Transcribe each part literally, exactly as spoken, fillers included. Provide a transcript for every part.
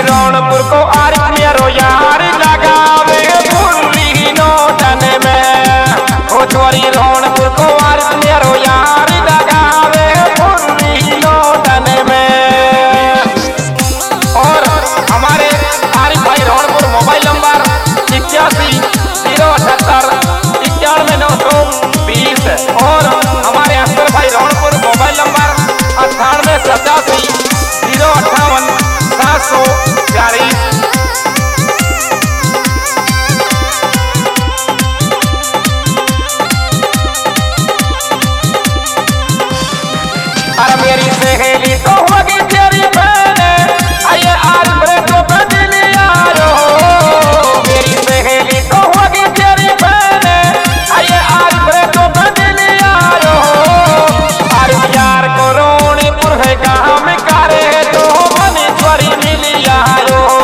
रौनपुर को आरिफ मेरो यार लगावे फुल्ली नोटन में। ओ छोरी रौनपुर को आरिफ मेरो यार लगावे फुल्ली नोटन में। और हमारे आरिफ भाई रौनपुर मोबाइल नंबर इक्यासी जीरो अठहत्तर इक्यानवे नौ सौ बीस और हमारे अस्कर भाई रौनपुर मोबाइल नंबर अट्ठानवे सतासी जीरो अट्ठावन सात सौ चालीस। अरे मेरी सहेली तो होगी तेरी बहन, आइए आज ब्रेक तो बदल यारो। मेरी सहेली तो होगी तेरी बहन, आइए आज ब्रेक तो बदल यारो। अरे यार को रौनपुर है काम करे तो मनीश्वरी मिली यारो।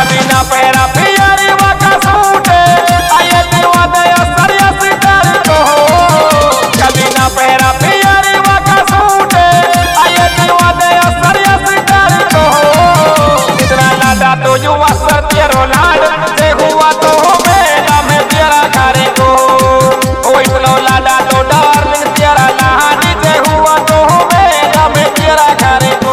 कभी ना पहरा पियरी वाका सूटे आये देवा दया सरिया सितार को कभी ना पहरा पियरी वाका सूटे आये देवा दया सरिया सितार को इतना लाडा तो युवा सर तेरो लाड से हुआ तो मेरा में तेरा करे को ओ इतना लाडा तो डार्लिंग तेरा लाड से हुआ तो मेरा में तेरा करे को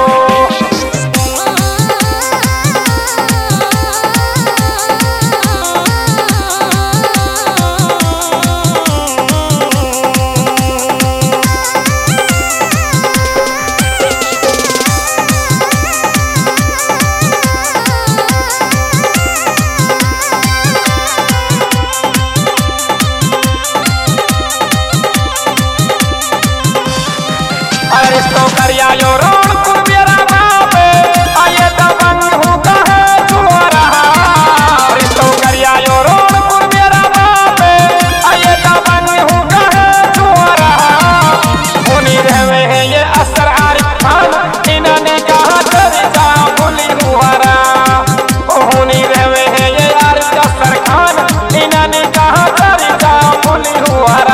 रिश्तों करिया यो रौनपुर मेरा बापे आये दबंग हूँ कहे तुम्हारा रिश्तों करिया यो रौनपुर मेरा बापे आये दबंग हूँ कहे तुम्हारा होनी रहवे हैं ये असर आरिफ खान इन्होंने कहा चरिता भूली हुआरा होनी रहवे हैं ये आरिफ असर खान इन्होंने कहा चरिता भूली हुआरा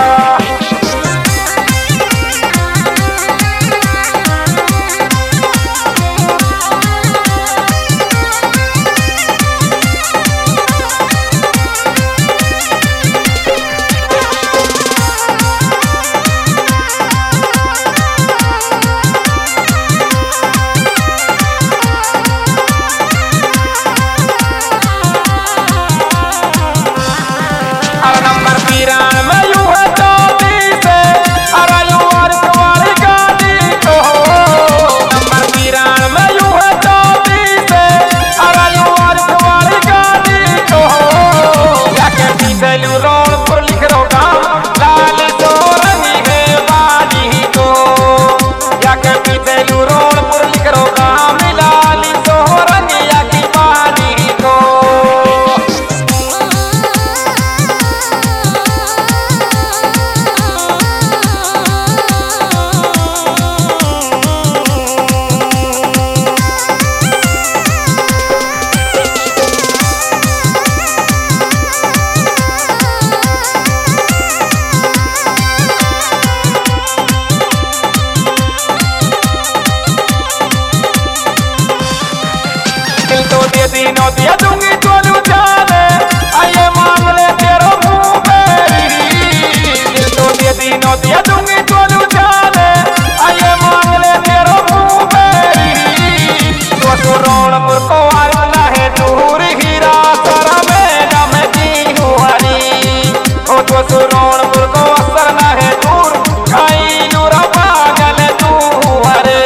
दिनों दिया दूंगी तो जाने आये मांग ले तेरो मुंह मेरी दिल तो दिया दिनों दिया दूंगी तो जाने आये मांग ले तेरो मुंह मेरी तो तो रौनपुर को आरना है दूर हीरा सारा मेरा में जी हुआरी ओ तो तो रौनपुर को असरना है दूर काई नूरा पागल तू हुआरे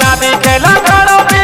दिखेला खड़ो